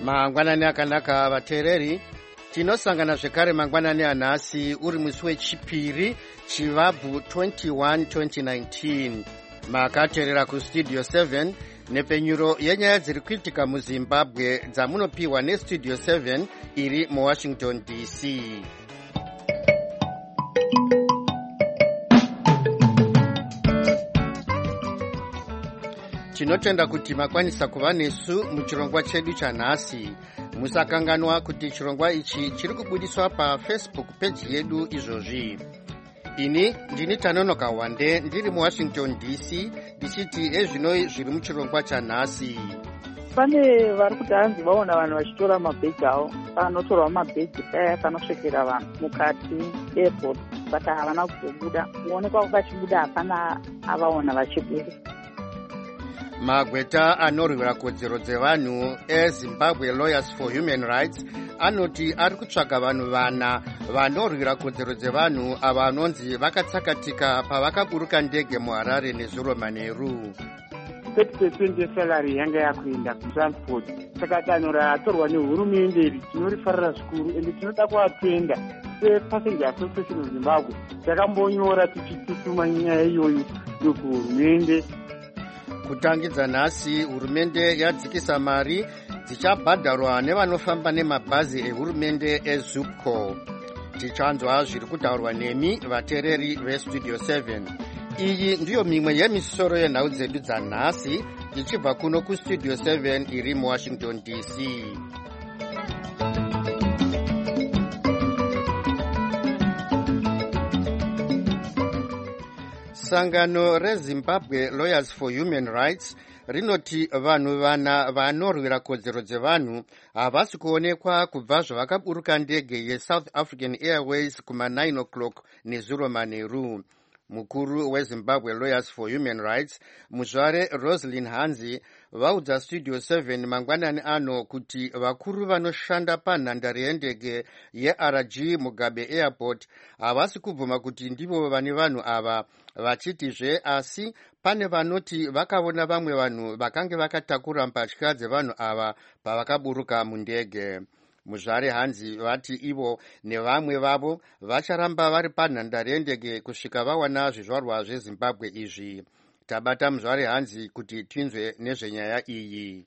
Mangwanani akanaka vateereri, tinosangana zvekare mangwanani anhasi uri musi wechipiri chivabvu 21 2019. Makateerera kustudio 7 nepenyuro yenyaya dziri kuitika muZimbabwe dzamunopiwa nestudio 7 iri muWashington DC. Tinotenda kuti makwanisa kuva nesu muchirongwa chedu chanhasi. Musakanganwa kuti chirongwa ichi chiri kubudiswa paFacebook page yedu izvozvi. Ini ndini Tanonoka Wande ndiri muWashington DC ndichiti ezvinoi zviri muchirongwa chanhasi. Pane vari kuti hanzi vaona vanhu vachitora mabhegi avo, panotorwa mabhegi daya panosvekera vanhu mukati airport, saka havana kuzobuda. Kuonekwa kwachibuda hapana avaona vachibuda. Magweta anorwira kodzero dzevanhu eZimbabwe Lawyers for Human Rights anoti ari kutsvaga vanhu vana vanorwira kodzero dzevanhu ava vanonzi vakatsakatika pavakaburuka ndege muHarare nezuro manheru. 30% yesalari yanga yakuenda kutransport. Saka danho ratorwa nehurumende iri tinorifarira zvikuru ende tinoda kuvatenda sePassenger Association of Zimbabwe takambonyora tichitutuma nyaya iyoyo kuhurumende. Kutangidza nhasi hurumende yadzikisa mari dzichabhadharwa nevanofamba nemabhazi ehurumende eZupco. Tichanzwa zviri kutaurwa nemi vateereri vestudio 7. Iyi ndiyo mimwe yemisoro yenhau dzedu dzanhasi ichibva kuno kustudio 7 iri muWashington DC. Sangano reZimbabwe Lawyers for Human Rights rinoti vanhu vana vanorwira kodzero dzevanhu havasi kuonekwa kubva zvavakaburuka ndege yeSouth African Airways kuma9 o'clock nezuro manheru. Mukuru weZimbabwe Lawyers for Human Rights muzvare Rosalind Hanzi vaudza studio 7 mangwanani ano kuti vakuru vanoshanda panhandare yendege yeRG Mugabe Airport havasi kubvuma kuti ndivo vane vanhu ava, vachitizve asi pane vanoti vakaona vamwe vanhu vakange vakatakura mbatya dzevanhu ava pavakaburuka mundege. Muzvare Hanzi vati ivo nevamwe vavo vacharamba vari panhandare yendege kusvika vawana zvizvarwa zveZimbabwe izvi. Tabata muzvare Hanzi kuti tinzwe nezvenyaya iyi.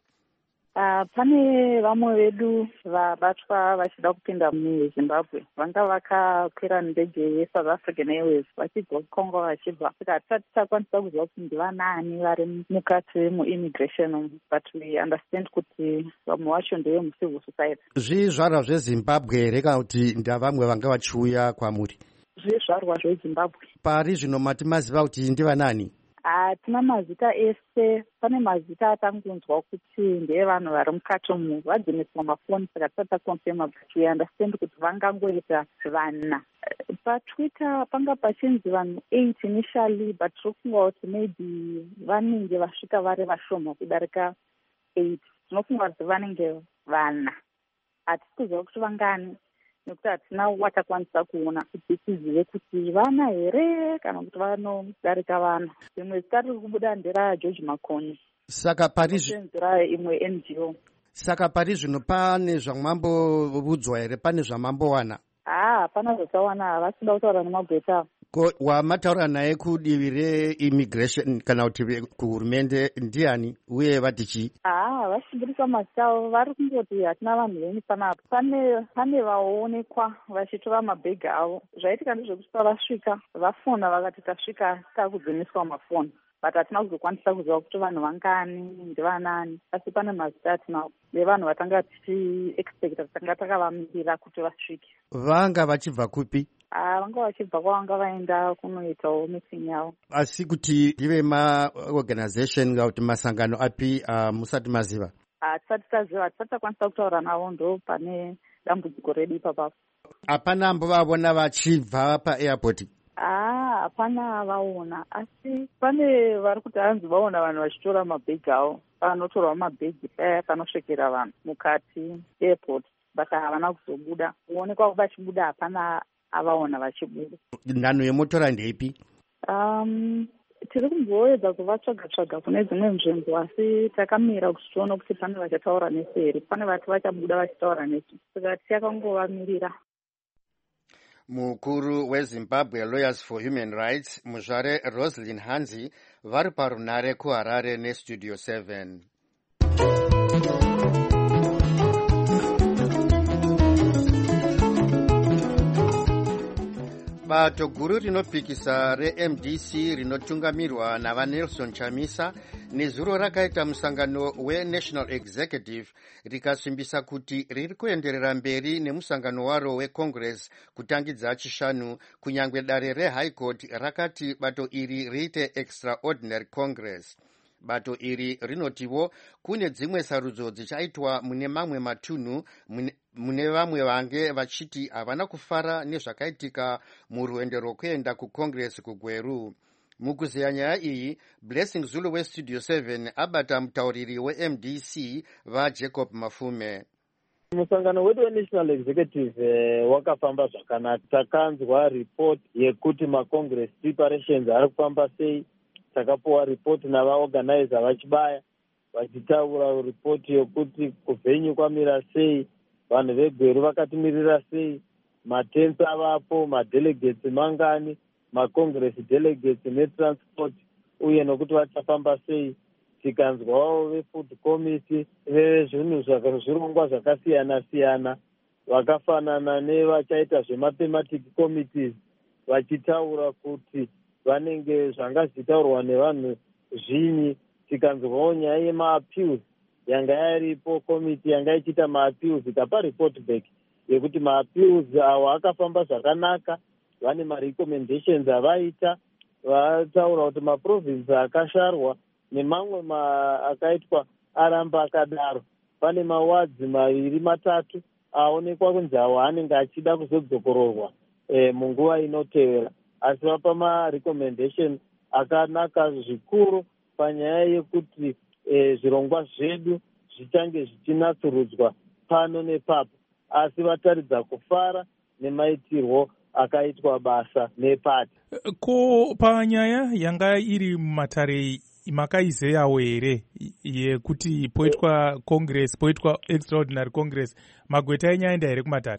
Pane vamwe vedu vabatwa vachida kupinda muZimbabwe, vanga vakakwira ndege yeSouth African Airways vachibva kuCongo vachibva. Saka hatisati takwanisa kuziva kuti ndivanani vari mukati muimmigration, but we understand kuti vamwe vacho ndevemucivil society. Zvizvarwa zveZimbabwe here kana kuti ndavamwe vanga vachiuya kwamuri? Zvizvarwa zveZimbabwe. Pari zvino mati maziva kuti ndivanani? Hatina mazita ese, pane mazita atangunzwa kuti ndevanhu vari mukati umu vadziniswa mafoni, saka tisati takonfirma, but we understand kuti vangangoita vana. PaTwitter panga pachinzi vanhu 8 initially, but tinofunga kuti maybe vanenge vasvika vari vashoma kudarika 8. Tinofunga kuti vanenge vana. Hatisi kuziva kuti vangani nekuti hatina watakwanisa kuona kuti tizive kuti vana here kana kuti vanodarika vana. Rimwe zita riri kubuda nderaGeorge Makoni. Saka pari imwe NGO. Saka pari zvino pane zvamambovudzwa here, pane zvamambowana? Hapana zvasawana, havasida kutaura nemagweta. Wamataura naye kudivi reimmigration kana kuti kuhurumende ndiani uye vatichi? Vachibudisa mazita avo, vari kungoti hatina vanhu venyu panapa. Pane vaonekwa vachitora mabhegi avo. Zvaitika ndezvekuti pavasvika vafona vakati tasvika takudziniswa mafoni, but hatina kuzokwanisa kuziva kuti vanhu vangani ndivanani. Asi pane mazita atinawo nevanhu vatanga tichiexpecta, tanga takavamirira kuti vasvike. Vanga vachibva kupi? Vanga vachibva kwavanga vaenda kunoitawo meeting yavo. Asi kuti ndive maorganization kana kuti masangano api musati maziva? Hatisati taziva, hatisati takwanisa kutaura navo, ndo pane dambudziko redu ipapapo. Hapana ambovavona vachibva paairport? Hapana vaona, asi pane vari kuti hanzi vaona vanhu vachitora mabhegi avo, panotorwa mabhegi paya panosvekera vanhu mukati airport, basa havana kuzobuda. Kuonekwa vachibuda hapana avaona vachibuda. Nhanho yemotora ndeipi? tiri kumboedza kuvatsvaga-tsvaga kune dzimwe nzvimbo, asi takamira kuti tione kuti pane vachataura nesu here, pane vati vachabuda vachitaura nesu, saka tichakangovamirira. Mukuru weZimbabwe Lawyers for Human Rights Muzvare Roslyn Hanzi vari parunare kuHarare neStudio 7. Bato guru rinopikisa reMDC rinotungamirwa navaNelson Chamisa nezuro rakaita musangano weNational Executive rikasimbisa kuti riri kuenderera mberi nemusangano waro weCongress kutangidza chishanu, kunyangwe dare reHigh Court rakati bato iri riite Extraordinary Congress. Bato iri rinotiwo kune dzimwe sarudzo dzichaitwa mune mamwe matunhu mune vamwe vange vachiti havana kufara nezvakaitika murwendo rwokuenda kuCongress kuGweru. Mukuzeya nyaya iyi, Blessing Zulu weStudio 7 abata mutauriri weMDC vaJacob Mafume. Musangano wedu weNational Executive wakafamba zvakanaka. Takanzwa report yekuti maCongress preparations ari kufamba sei. Takapuwa report navaorganizer vachibaya vachitaura report yokuti kuvhenyu kwamira sei, vanhu veGweru vakatimirira sei, matensi avapo, madelegates mangani, maCongress delegates netransport, uye nokuti vachafamba sei. Tikanzwawo veFood Committee vezvinhu zvirongwa zvakasiyana-siyana vakafanana nevachaita zvemathematic committees vachitaura kuti vanenge zvanga zvichitaurwa nevanhu zvinyi. Tikanzwawo nyaya yemaappeals yanga yaripo, komiti yanga ichiita maappeals ikapa report back yekuti maappeals awo akafamba zvakanaka, vane marecommendations avaita, vataura kuti maprovince akasharwa nemamwe akaitwa aramba akadaro. Pane mawards 2-3 aonekwa kunzi awo anenge achida kuzodzokororwa munguva inotevera, asi vapa marecommendation akanaka zvikuru panyaya yekuti zvirongwa zvedu zvichange zvichinatsurudzwa pano nepapo, asi vataridza kufara nemaitirwo akaitwa basa nepati. Ko panyaya yanga iri mumatare makaizeyawo here yekuti poitwa Congress, poitwa Extraordinary Congress, magweta enyaenda here kumatare?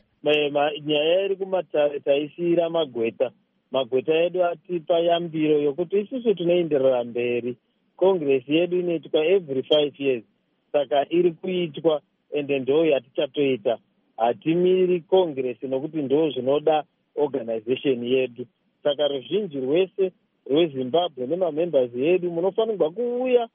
Nyaya iri kumatare taisiyira magweta. Magweta edu atipa yambiro yokuti isusu tinoenderera mberi. Congress yedu inoitwa every 5 years, saka iri kuitwa ende ndo yatichatoita. Hatimiri Congress nokuti ndo zvinoda organization yedu. Saka ruzhinji rwese rweZimbabwe nemamembers edu munofanirwa kuuya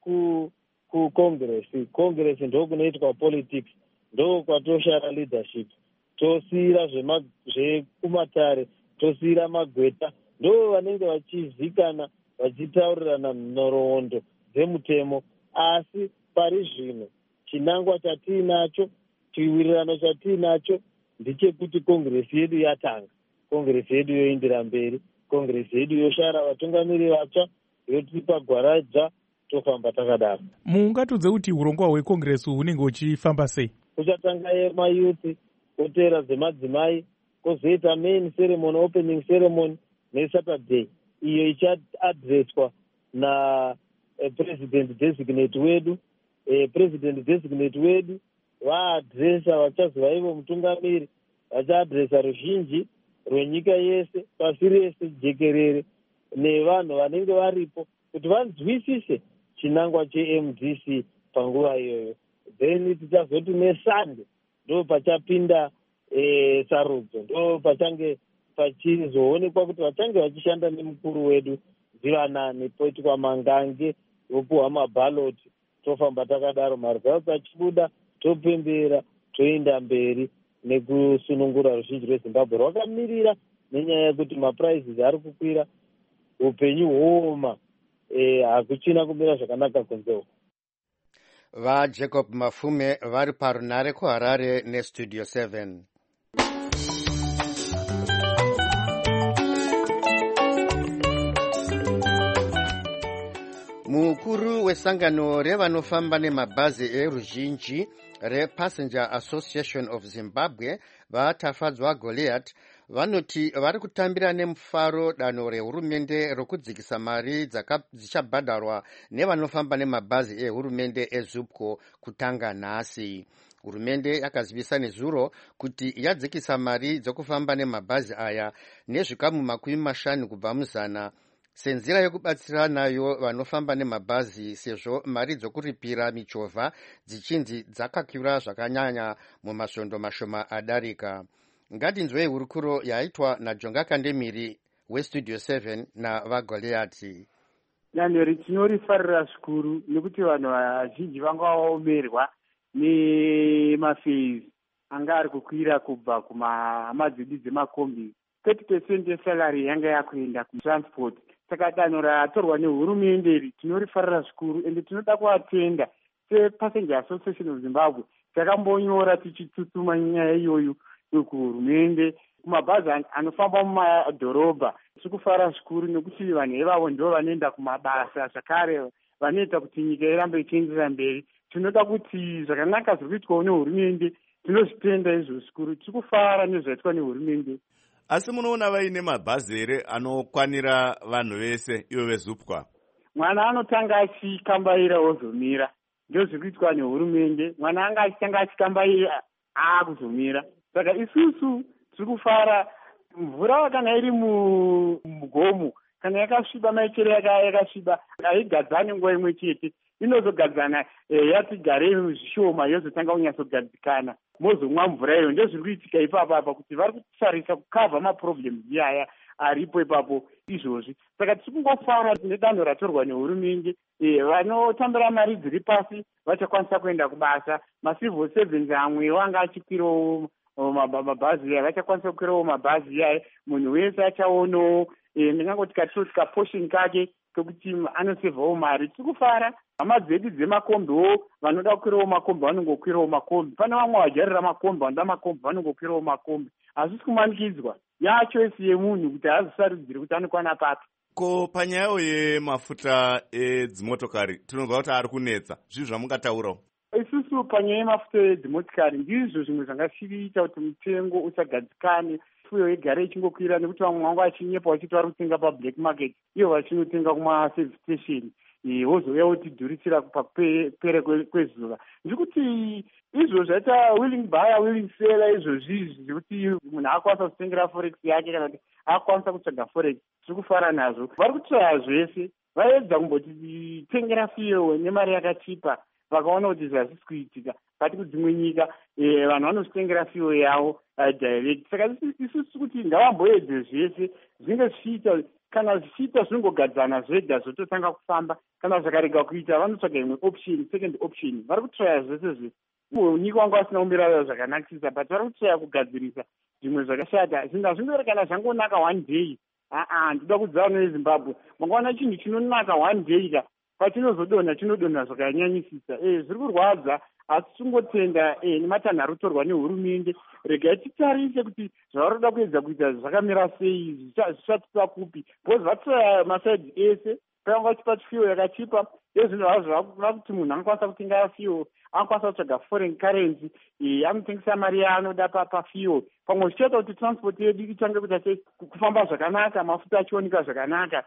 kuCongress. Congress ndo kunoitwa politics, ndo kwatoshara leadership. Tosiyira zvekumatare, tosiyira magweta, ndo vanenge vachizikana vachitaurirana nhoroondo dzemutemo. Asi pari zvino chinangwa chatiinacho, chiwirirano chatiinacho ndechekuti Congress yedu yatanga, Congress yedu yoindira mberi, Congress yedu yoshara vatungamiri vatsva, yotipa gwaraja, tofamba takadaro. Mungatudze kuti urongwa hweCongress hunenge uchifamba sei? Kuchatanga mayuthi, kotera dzemadzimai, kozoita main ceremony, opening ceremony neSaturday, iyo ichaadreswa na president designate wedu. President designate wedu vaadresa, vachazova ivo mutungamiri, vachaadresa ruzhinji rwenyika yese, pasi rese jekerere, nevanhu vanenge varipo kuti vanzwisise chinangwa cheMDC panguva iyoyo. Then tichazoti neSunday ndo pachapinda sarudzo, ndo pachange pachizoonekwa kuti vachange vachishanda nemukuru wedu Zivanani, poitwa mangange, vopuhwa mabaloti, tofamba takadaro. Maresults achibuda, topembera, toenda mberi nekusunungura ruzhinji rweZimbabwe rwakamirira nenyaya yekuti maprizes ari kukwira, upenyu hwooma, hakuchina kumira zvakanaka kunzewo. VaJacob Mafume vari parunare kuHarare neStudio 7. Mukuru wesangano revanofamba nemabhazi eruzhinji rePassenger Association of Zimbabwe, vatafadzwa Goliath, vanoti vari kutambira nemufaro danho rehurumende rokudzikisa mari dzichabhadharwa nevanofamba nemabhazi ehurumende ezupco kutanga nhasi. Hurumende yakazivisa nezuro kuti yadzikisa mari dzokufamba nemabhazi aya nezvikamu 50 kubva muzana senzira yokubatsira nayo vanofamba nemabhazi, sezvo mari dzokuripira michovha dzichinzi dzakakwira zvakanyanya mumasvondo mashoma adarika. Ngatinzwei hurukuro yaitwa naJonga Kandemiri westudio 7 navaGoliati. Danho ritinorifarira zvikuru nekuti vanhu vazhinji vanga vaomerwa nemafees anga ari kukwira kubva kumadzidi dzemakombi. 30% yesalary yanga yakuenda kutransport. Saka danho ratorwa nehurumende iri tinorifarira zvikuru ende tinoda kuatenda sePassenger Association of Zimbabwe. Takambonyora tichitutsuma nyaya iyoyo kuhurumende kumabhazi anofamba mumadhorobha. Tiri kufara zvikuru nekuti vanhu ivavo ndo vanoenda kumabasa zvakare vanoita kuti nyika irambe ichienderera mberi. Tinoda kuti zvakanaka zviri kuitwawo nehurumende tinozvitenda izvo zvikuru. Tiri kufara nezvaitwa nehurumende. Asi munoona vaine mabhazi here anokwanira vanhu vese ivo vezupwa? Mwana anotanga achikambaira ozomira, ndio zviri kuitwa nehurumende. Mwana anga achitanga achikambaira aakuzomira. Saka isusu tiri kufara. Mvura kana iri mugomo, kana yakasviba maichere yakasviba, haigadzani nguva imwe chete. Inozogadzana yati garei zvishoma yozotanga kunyatsogadzikana. Mozomwa mvura iyo. Ndio zviri kuitika ipapo apa kuti vari kutarisa kukavha maproblems iyaya aripo ipapo izvozvi. Saka tiri kungofara nedanho ratorwa nehurumende. Vanotambira mari dziri pasi vachakwanisa kuenda kubasa. Macivil servants amwe wanga achikwirawo mabhazi aya, vachakwanisa kukwirawo mabhazi aya. Munhu wese achaonawo ndingangoti katotika portion kake kekuti anosevhawo mari. Tiri kufara. Hama dzedu dzemakombiwo vanoda kukwirawo makombi vanongokwirawo makombi. Pane vamwe vajarira makombi vanoda makombi vanongokwirawo makombi. Hazvisi kumanikidzwa. Yachoisi yemunhu kuti hazisarudziri kuti anokwana papi. Ko panyayo yemafuta edzimotokari tinonzwa kuti ari kunetsa. Zvizvo zvamungataurawo? Isusu panyaya yemafuta edzimotokari ndizvo zvimwe zvangasiita kuti mutengo usagadzikane, fuyo igare ichingokwira, nekuti vamwe vangu vachinyepa vachiti vari kutenga pablack market, iyo vachinotenga kumaservice station, wozouya wotidhurisira pakupera kwezuva. Ndikuti izvo zvaita willing buyer willing seller izvozvi zvekuti munhu akwanisa kutengera forex yake kana kuti akwanisa kutsvaga forex. Tiri kufara nazvo. Vari kutsvaya zvese. Vaedza kumbotitengera fuyo nemari yakachipa, vakaona kuti zvazvisi kuitika. Kati kudzimwe nyika vanhu vanozvitengera fuyo yavo direct. Saka isusu kuti ngavamboedze zvese zvinge zvichiita, kana zvichiita zvinongogadzana zvega zvototanga kufamba. Kana zvakarega kuita vanotsvaga imwe option, second option. Vari kutsvaya zvese zvese. Nyika wanga vasina kumira zvakanakisa, but vari kutsvaya kugadzirisa zvimwe zvakashata. Zvinhu hazvingorekana zvangonaka one day. Ndoda kudzana neZimbabwe. Mangaona chinhu chinonaka one day ka. Patinozodonha chinodonha zvakanyanyisisa. Zviri kurwadza. Asi tungotenda nematanharo arutorwa nehurumende. Regai titarise kuti zvavari kuda kuedza kuita zvakamira sei, zvichatipa kupi. Because vatsvaya masaidhi ese. Pavanga vachipa fuyo yakachipa. Zvinhu zvava kuti munhu anokwanisa kutenga fuyo, anokwanisa kutsvaga foreign currency, anotengesa mari yaanoda pafuyo. Pamwe zvichaita kuti transport yedu itange kuita kufamba zvakanaka, mafuta achioneka zvakanaka.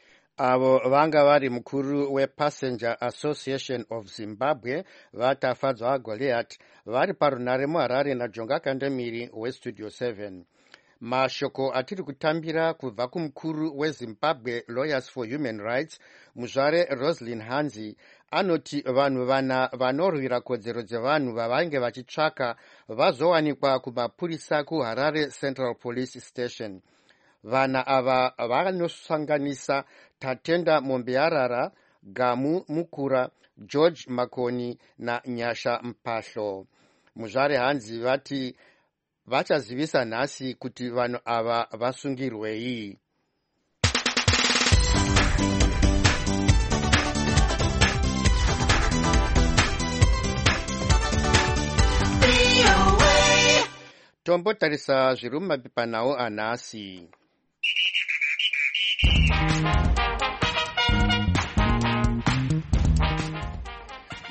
Avo vanga vari mukuru wePassenger Association of Zimbabwe vatafadzwa vaGoliath vari parunare muHarare naJonga Kandemiri westudio 7. Mashoko atiri kutambira kubva kumukuru weZimbabwe Lawyers for Human Rights muzvare Roslyn Hanzi anoti vanhu vana vanorwira kodzero dzevanhu vavange vachitsvaka vazowanikwa kumapurisa kuHarare Central Police Station. Vana ava vanosanganisa Tatenda Mombearara, Gamu Mukura, George Makoni naNyasha Mpahlo. Muzvare Hanzi vati vachazivisa nhasi kuti vanhu ava vasungirwei. Tombotarisa zviri mumapepanhau anhasi.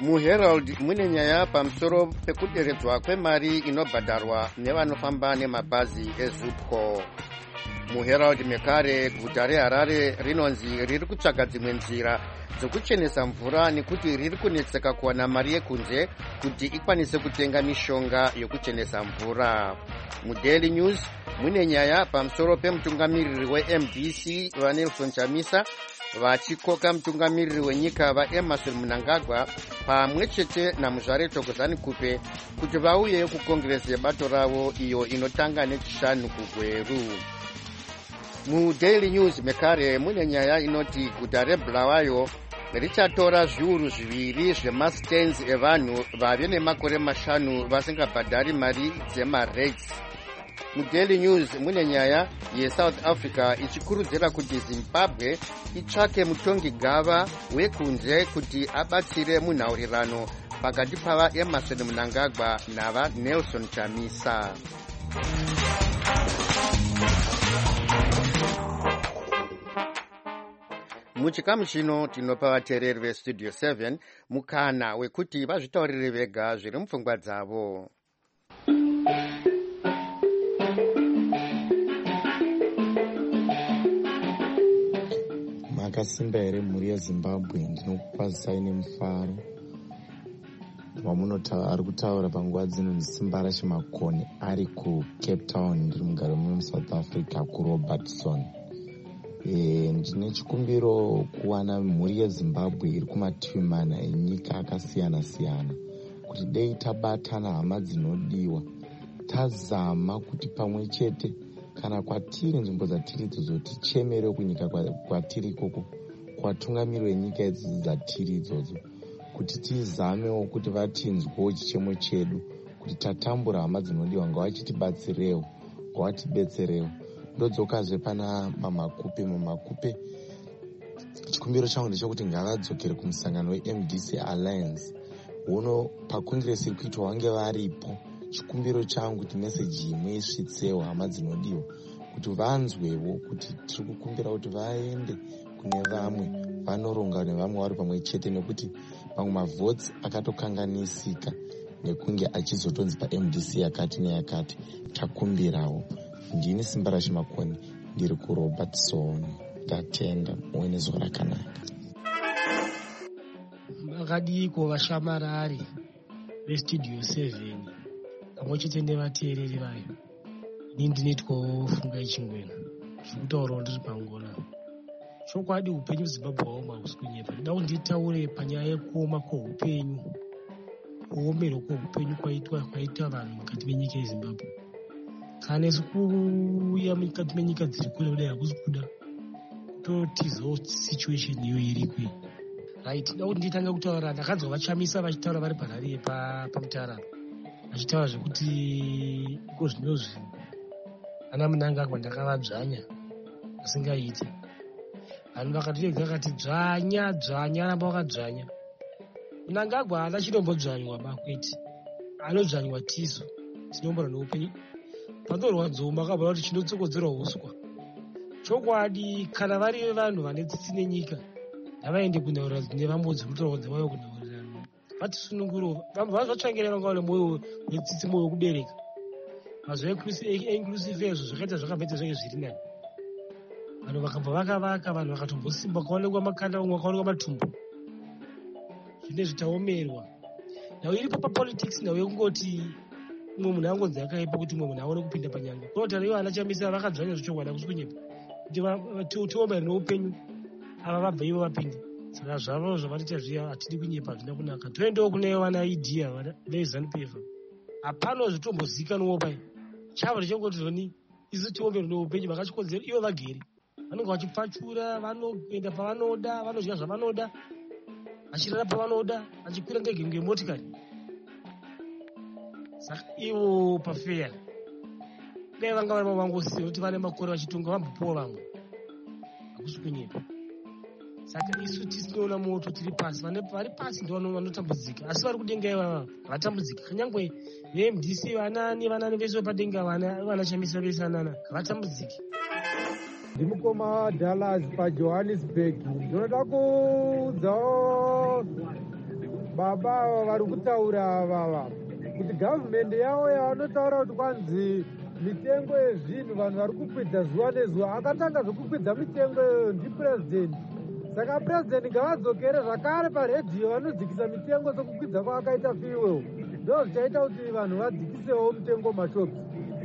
muherald mune nyaya pamusoro pekuderedzwa kwemari inobhadharwa nevanofamba nemabhazi ezupco. muherald mekare guta reharare rinonzi riri kutsvaga dzimwe nzira dzokuchenesa mvura nekuti riri kunetseka kuwana mari yekunze kuti ikwanise kutenga mishonga yokuchenesa mvura. mudaily news mune nyaya pamusoro pemutungamiriri weMDC vaNelson Chamisa vachikoka mutungamiriri wenyika vaEmmerson Mnangagwa pamwe chete namuzvare Thokozani Kupe kuti vauye kukongresi yebato ravo iyo inotanga nechishanu kugweru. mudaily news mekare mune nyaya inoti guta reBulawayo richatora zviuru 2 zvemastands evanhu vave nemakore 5 vasingabhadhari mari dzemarates. mudaily news mune nyaya yeSouth Africa ichikurudzira kuti Zimbabwe itsvake mutongi gava wekunze kuti abatsire munhaurirano pakati pavaEmmerson Mnangagwa navaNelson Chamisa. muchikamu chino tinopa vateereri vestudio 7 mukana wekuti vazvitaurire vega zviri mupfungwa dzavo. makasimba here mhuri yezimbabwe? ndinokukwazisai nemufaro ari kutaura panguva dzino ndisimba rachimakoni ari kucape town ndiri mugare muno muSouth Africa kuRobertson. ndine chikumbiro kuwana mhuri yezimbabwe iri kumativi mana enyika akasiyana siyana kuti dei tabatana hama dzinodiwa tazama kuti pamwe chete kana kwatiri nzvimbo dzatiri idzodzo tichemere kunyika kwatiri ikoko kwatungamiriro yenyika idzidzi dzatiri idzodzo kuti tizamewo kuti vatinzwewo chichemo chedu kuti tatambura hama dzinodiwa ngavachitibatsirewo ngavatibetserewo. ndodzokazve pana mamakupe chikumbiro changu ndechekuti ngavadzokere kumusangano weMDC Alliance uno pakongresi iri kuitwa vange varipo. chikumbiro changu kuti meseji imwe isvitsewo hama dzinodiwa kuti vanzwewo kuti tiri kukumbira kuti vaende kune vamwe vanoronga nevamwe vari pamwe chete nekuti pamwe mavhotsi akatokanganisika nekunge achizotonzi paMDC yakati neyakati. takumbirawo. ndini simba rachimakoni ndiri kuRobertson. ndatenda muwe nezuva rakanaka. makadiko vashamarari vestudio 7 pamwe chete nevateereri vayo. ini ndinetwawo funga yechingwena zvikutaurawo ndiri pangona. chokwadi upenyu Zimbabwe waoma kuswinyepa. ndida kuti nditaure panyaya yekuoma kweupenyu, kuomerwa kweupenyu kwaita vanhu mukati menyika yeZimbabwe. kana isi kuuya mukati menyika dziri kure kudai hakusi kuda kutotizawo situation iyo iri kwe. right, ndida kuti nditanga kutaura. ndakanzwa vaChamisa vachitaura vari parari pamutara vachitaura zvekuti iko zvinozvi ana Mnangagwa ndakavadzvanya asingaiti. vanhu vakatiregza vakati dzvanya ramba wakadzvanya. Mnangagwa haana chinombodzvanywa bakweti, anodzvanywa tiso tinombora noupenyu. Panorwadzowo makabva kuti chinotsokodzerwa uswa. chokwadi kana vari vanhu vane tsitsi nenyika ngavaende kunhaura nevambodzi kutaura kuti vauye kunhaurirano vatisununguro. vatsvangire vanga vane mwoyo wetsitsi, mwoyo wekubereka. mazuva einclusive ezvo zvakaita zvakabvaita zvange zviri nani. vanhu vakabva vakavaka, vanhu vakatombosimba, vakaonekwa makanda, umwe vakaonekwa matumbu. zvine zvitaomerwa nhau iripo papolitics, nhau yekungoti umwe munhu angonzi akaipa kuti umwe munhu aone kupinda panyanga. kotari ivo ana Chamisa vakadzvanya zvichokwadi kuswinyepa kuti tiomere noupenyu. ava vabva ivo vapinde. saka zvavo zvavatiita zviya hatidi kunyepa, hazvina kunaka. toendewo kune vana idea veZANU-PF. hapana zvitombozikanwawo pai. chavo ndichongoti zvoni isu tiomere noupenyu. vakachikodzera ivo vagere, vanonga vachipfachura, vanoenda pavanoda, vanodya zvavanoda, vachirara pavanoda, vachikwira ndege ngemotikari. saka ivo pafeya dai vanga vari vangosiya kuti vane makore vachitonga vambopowo vamwe, hakusi kunyepa. saka isu tisinoona moto tiri pasi, vari pasi ndo vanotambudzika, asi vari kudenga ivava havatambudzika. kanyangwe veMDC vanani vese vepadenga vana Chamisa vese anana havatambudziki. ndimukoma Dallas paJohannesburg. ndinoda kuudzawo baba ava vari kutaura avava kuti gavhumendi yavo yavanotaura kuti kwanzi mitengo yezvinhu vanhu vari kukwidza zuva nezuva. Akatanga zvokukwidza mitengo iyoyo ndipurezidendi. Saka purezidendi ngavadzokere zvakare paredhiyo vanodzikisa mitengo sokukwidza kwaakaita fuel. Ndo zvichaita kuti vanhu vadzikisewo mutengo mashopu.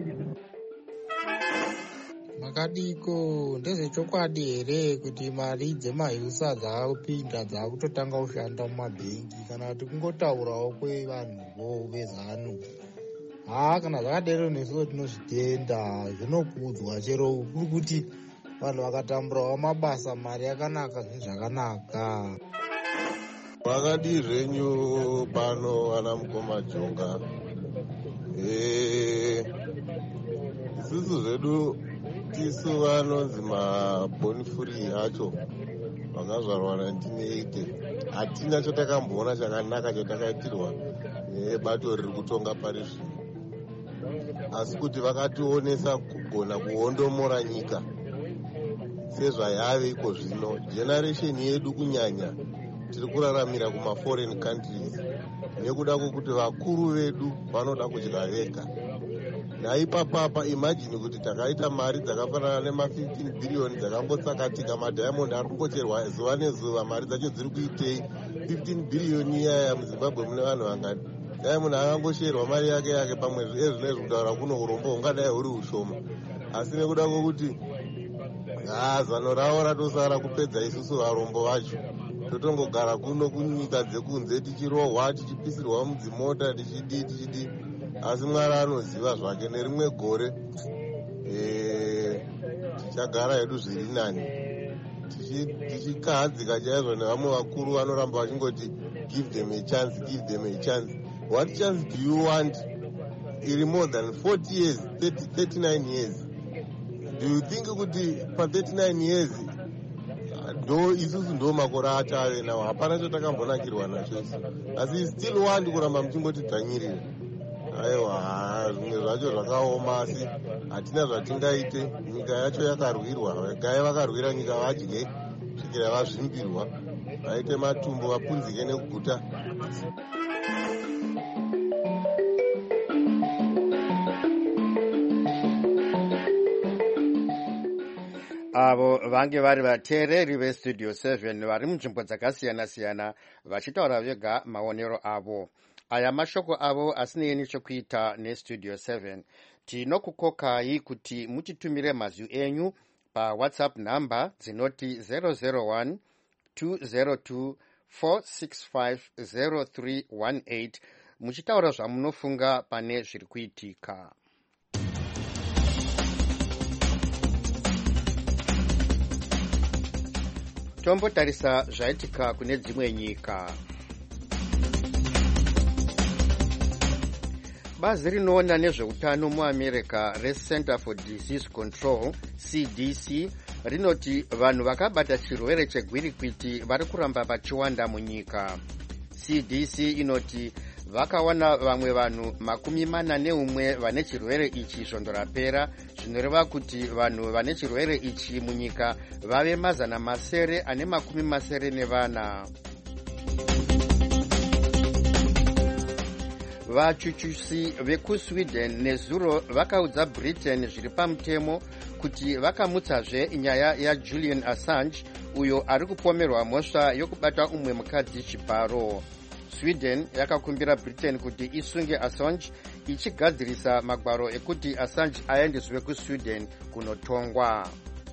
Makadiko ndezvechokwadi here kuti mari dzemahiusa dzakupinda dzakutotanga kushanda mumabhengi kana kuti kungotaurawo kwevanhuvo vezanu? Kana zvakadero nesuwo tinozvitenda, zvinokudzwa chero kuri kuti vanhu vakatamburawo mabasa mari yakanaka, zvinhu zvakanaka. Makadi zvenyu pano ana mukoma jonga. Isusu zvedu tisu vanonzi mabonifuri acho vakazvarwa 1980 hatina chotakamboona chakanaka chotakaitirwa nebato riri kutonga pari zvino, asi kuti vakationesa kugona kuhondomora nyika sezvayave iko zvino. Generation yedu kunyanya tiri kuraramira kuma-foreign countries nekuda kwokuti vakuru vedu vanoda kudya vega. Naipapapa imagine kuti takaita mari dzakafanana nema15 billion dzakangotsakatika, madiamond ari kungocherwa zuva nezuva, mari dzacho dziri kuitei? 15 billion iyaya muZimbabwe mune vanhu vangani? Diamond akangosherwa mari yake pamwedzi ezvinezvi kutaura kuno urombo hungadai huri ushoma, asi nekuda kwokuti zano ravo ratosara kupedza isusu varombo vacho, totongogara kuno kunyika dzekunze tichirohwa, tichipisirwa mudzimota, tichidii. Asi Mwari anoziva zvake. Nerimwe gore tichagara hedu zviri nani, tichikahadzika chaizvo nevamwe vakuru vanoramba vachingoti give them a chance, give them a chance. What chance do you want? Iri more than 40 years, 39 years. Do you think kuti pa 39 years ndo isusu ndo makore atave nawo? Hapana chotakambonakirwa nacho isu, asi still want kuramba muchingoti dzvanyirira. Aiwa, zvimwe zvacho zvakaoma, asi hatina zvatingaite. Nyika yacho yakarwirwa, gai vakarwira nyika vadye svikira vazvimbirwa, vaite matumbu vapunzike nekuguta. Avo vange vari vateereri vestudio 7 vari munzvimbo dzakasiyana-siyana vachitaura vega maonero avo. Aya mashoko avo asinei nechekuita nestudio 7. Tinokukokai kuti mutitumire mazwi enyu paWhatsApp namba dzinoti 001 202 465 0318 muchitaura zvamunofunga pane zviri kuitika. Tombotarisa zvaitika kune dzimwe nyika. Bazi rinoona nezveutano muAmerica reCenter for Disease Control CDC rinoti vanhu vakabata chirwere chegwirikwiti vari kuramba vachiwanda munyika. CDC inoti vakawana vamwe vanhu 41 vane chirwere ichi svondo rapera, zvinoreva kuti vanhu vane chirwere ichi munyika vave 940. Vachuchusi vekuSweden nezuro vakaudza Britain zviri pamutemo kuti vakamutsazve nyaya yaJulian Assange, uyo ari kupomerwa mhosva yokubata umwe mukadzi chibharo. Sweden yakakumbira Britain kuti isunge Assange ichigadzirisa magwaro ekuti Assange aendeswe kuSweden kunotongwa.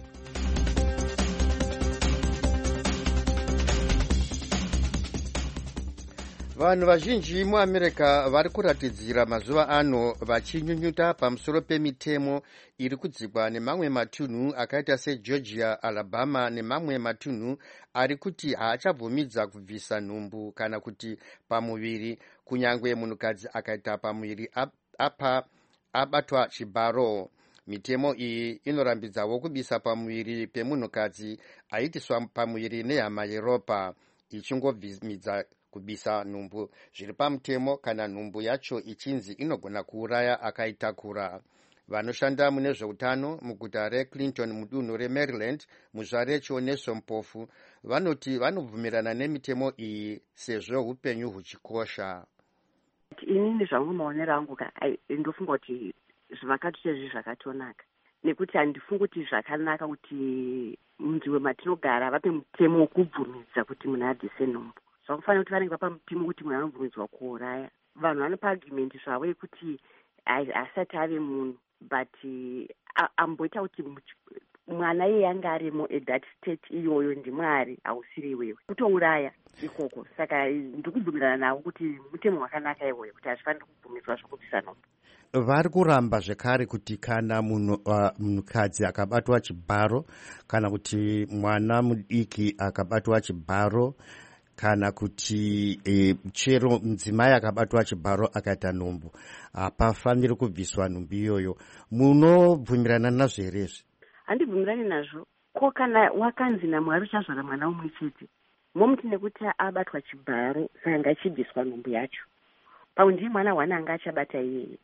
Vanhu vazhinji muAmerica vari kuratidzira mazuva ano vachinyunyuta pamusoro pemitemo iri kudzikwa nemamwe matunhu akaita seGeorgia, Alabama nemamwe matunhu ari kuti haachabvumidza kubvisa nhumbu kana kuti pamuviri, kunyangwe munhukadzi akaita pamuviri abatwa chibharo. Mitemo iyi inorambidzawo kubisa pamuviri pemunhukadzi aitiswa pamuviri nehama yeropa, ichingobvumidza kubisa nhumbu zviri pamutemo kana nhumbu yacho ichinzi inogona kuuraya akaitakura. vanoshanda mune zveutano muguta reClinton mudunhu reMaryland muzvare Chioneso Mpofu vanoti vanobvumirana nemitemo iyi sezvo upenyu huchikosha. Inini zvangu maonero angu ndofunga kuti zvavakatotezvi zvakatonaka nekuti handifungi kuti zvakanaka kuti munzvimbo matinogara vape mutemo wokubvumidza kuti munhu abvise nhumbu. Zvakufanira kuti vanenge vapa mutemo kuti munhu anobvumidzwa kuuraya. Vanhu vanopa argument zvavo yekuti asati ave munhu but amboita kuti mwana iye anga arimo that state iyoyo ndimwari hausiri iwewe kutouraya ikoko. Saka ndikubvumirana navo kuti mutemo wakanaka iwoyo kuti hazvifaniri kubvumidzwa zvokubvisa nhumbu. Vari kuramba zvekare kuti kana munhukadzi akabatwa chibharo kana kuti mwana mudiki akabatwa chibharo kana kuti chero mudzimai akabatwa chibharo akaita nhumbu hapafaniri kubviswa nhumbu iyoyo. Munobvumirana nazvo here izvi? Handibvumirani nazvo. Ko kana wakanzi naMwari uchazvara mwana umwe chete momuti nekuti abatwa chibharo saka ngachibviswa nhumbu yacho. Paundi mwana wana anga achabata iyeye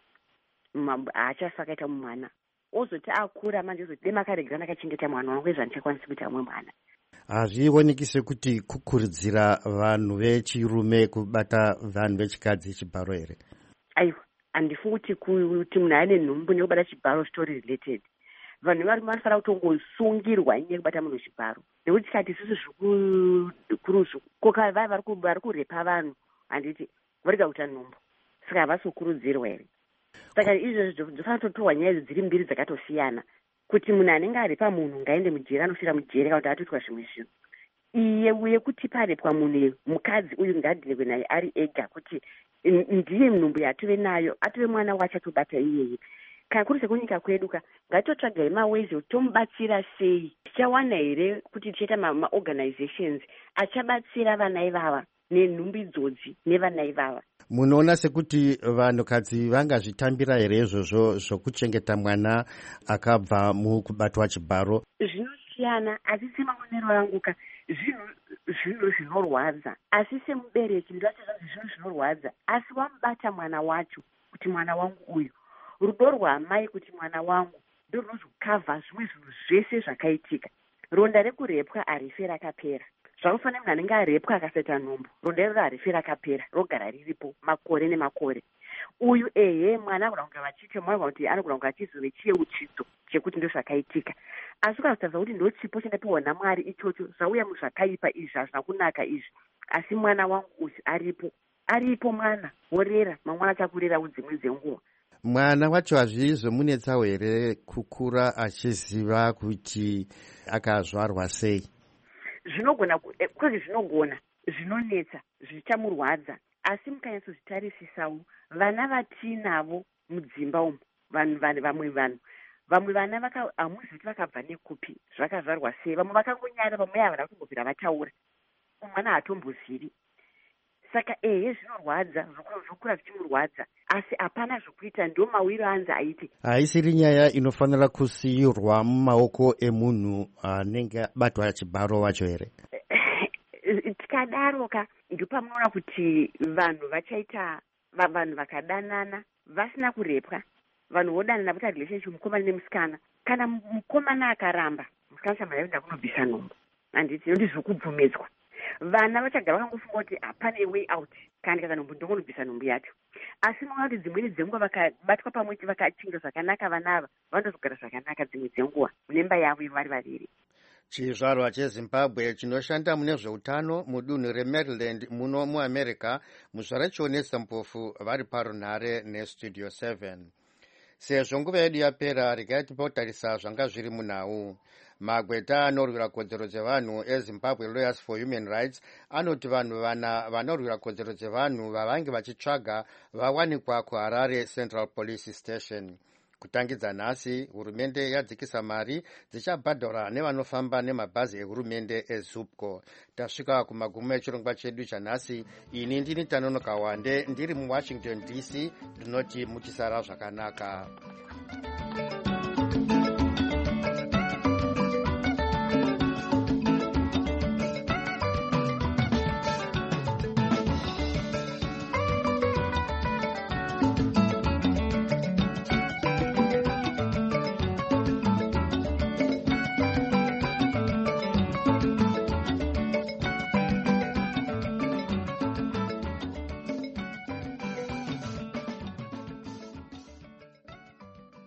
haachafa akaita mumwana ozoti akura manje ozoti demakaregana akachengeta mwana wangu ezvandichakwanisi kuita mumwe mwana. Hazvioneki sekuti kukurudzira vanhu vechirume kubata vanhu vechikadzi chibharo here? Aiwa, handifungi kuti munhu ane nhumbu nekubata chibharo story related. Vanhu varume vanofanira kutongosungirwa nyaya yekubata munhu chibharo nekuti tikati isusu zvikuru vari kurepa vanhu handiti vorega kuita nhumbu saka havasi kukurudzirwa here. Saka izvozvo zvofanira kutotorwa nyaya idzi dziri mbiri dzakatosiyana kuti munhu anenge arepa munhu ngaende mujeri anosvira mujeri kana kuti atoitwa zvimwe zvinhu. Iye uye kuti parepwa munhu mukadzi uyu ngadhirekwe naye ari ega kuti ndiye nhumbu yatove nayo atove mwana wacho atobata iyeye. Kana kuri sekunyika kwedu ngatotsvagai mawezi kuti tomubatsira sei. Tichawana here kuti tichaita maorganizations achabatsira vana ivava nenhumbi idzodzi nevana ivava. Munoona sekuti vanhukadzi vangazvitambira here izvozvo zvokuchengeta mwana akabva mukubatwa chibharo? Zvinosiyana, asi semaonero angu zvinhu zvinorwadza, asi semubereki ndinotenda zvinhu zvinorwadza, asi wamubata mwana wacho kuti mwana wangu uyu, rudo rwamai kuti mwana wangu ndo runozokavha zvimwe zvinhu zvese zvakaitika. Ronda rekurepwa harife rakapera. Zvanofanira munhu anenge arepwa akasaita nhumbu, ronda iroro harife rakapera, rogara riripo makore nemakore. Uyu mwana anogona kunge vachiti mwana kuti anogona kunge achizove chiyeuchidzo chekuti ndo zvakaitika. Asi ukazotadza kuti ndo chipo chandapihwa naMwari ichocho zvauya muzvakaipa izvi hazvina kunaka izvi. Asi mwana wangu uyu aripo mwana worera mamwana achakurera dzimwe dzenguva. Mwana wacho hazvizomunetsawo here kukura achiziva kuti akazvarwa sei? Zvinogona kuti zvinonetsa zvichamurwadza, asi mukanyatsozvitarisisawo vana vatinavo mudzimba umu vamwe vana hamuzi kuti vakabva nekupi zvakazvarwa sei, vamwe vakangonyara, vamwe havana kutombobvira vataura, mwana haatombozviri. Saka zvinorwadza, zvokura zvichimurwadza, asi hapana zvokuita, ndo mawiro anzi aiti. Haisiri nyaya inofanira kusiyirwa mumaoko emunhu anenge abatwa chibharo wacho here? Tikadaroka ndopamunoona kuti vanhu vachaita vanhu vakadanana vasina kurepwa, vanhu vodanana vaita relationship mukomana nemusikana. Kana mukomana akaramba, musikana chamhara yoenda kunobvisa nhumbu, handiti noti zvokubvumidzwa. Vana vachagara vakangofunga kuti hapana way out, kana nhumbu ndongonobvisa nhumbu yacho. Asi munoona kuti dzimweni dzenguva vakabatwa pamwe vakachinja zvakanaka vana ava vanozogara zvakanaka dzimwe dzenguva munemba yavo vari vaviri. Chizvarwa cheZimbabwe chinoshanda mune zveutano mudunhu reMaryland muno muAmerica muzvare Chionesa Mpofu vari parunhare neStudio 7. Sezvo nguva yedu yapera, regai tipotarisa zvanga zviri munhau. Magweta anorwira kodzero dzevanhu eZimbabwe Lawyers for Human Rights anoti vanhu vanorwira kodzero dzevanhu vavange vachitsvaga vawanikwa kuHarare Central Police Station. Kutangidza nhasi, hurumende yadzikisa mari dzichabhadhara nevanofamba nemabhazi ehurumende eZupco. Tasvika kumagumo echirongwa chedu chanhasi. Ini ndini Tanonoka Wande ndiri muWashington DC, ndinoti muchisara zvakanaka.